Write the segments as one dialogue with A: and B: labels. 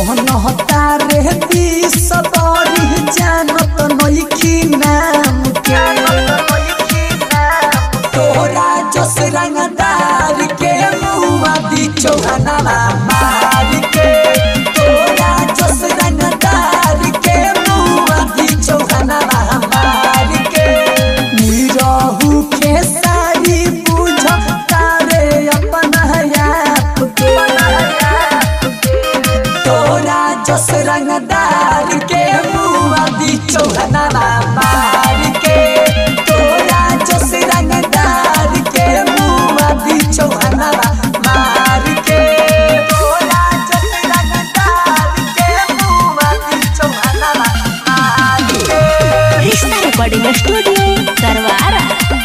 A: जनता रे विष बड़ी जानत नइखी नाम के तोरा जस रंगदार के मुआ दी चौहानवा मार के तोरा जस रंगदार के मुआ दी चौहानवा मार के निरहु के सारी बुझता रे अपन आप के तोरा जस रंगदार के मुआ दी चौहानवा मार के तोरा जस रंगदार के मुआ दी चौहानवा मार के तोरा जस रंगदार के मुआ दी चौहानवा मार के
B: कृष्णा रिकॉर्डिंग स्टूडियो तरवारा।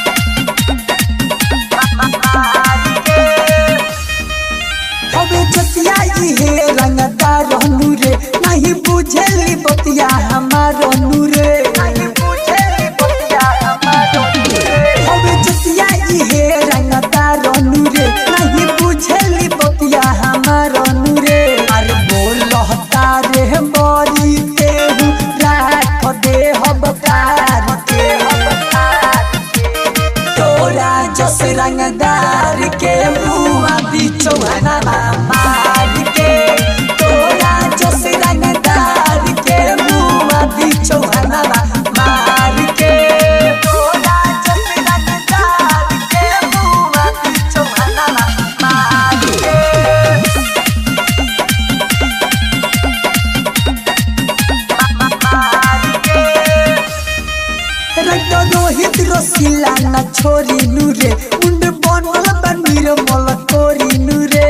A: हवे जतिया इहे रंगदार रहनु रे नहीं बुझेली बतिया हमारो नूरे नहीं बुझेली बतिया हमारो नूरे हवे जतिया इहे रंगदार रहनु रे नहीं बुझेली बतिया हमारो नूरे अरे बोलता रे बड़ी तेहु राख दे हबकार के तोरा जस रंगदार के मुआ दी चौहानवा मार के तोरा जस रंगदार के मुआ दी चौहानवा मार के तोरा जस रंगदार के मुआ दी चौहानवा मार के रंगो रोहित रसीला न छोरी नूरे उंड बनल बनीर मल कोरी नूरे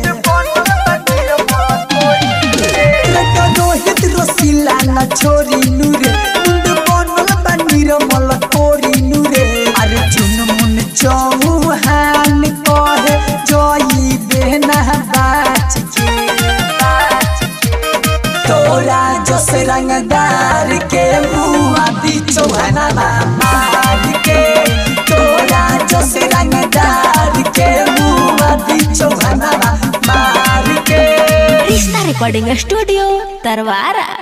A: रंगो रोहित रसीला न छोरी नूरे उंड बनल बनीर मल कोरी नूरे अरे चुनमुन चौहान कहे जई बेना बाच के तोरा जस रंगदार के मुआ दी चौहानवा मार के तोरा जस रंगदार के मुआ दी चौहानवा मार के
B: कृष्णा रिकॉर्डिंग स्टूडियो तरवारा।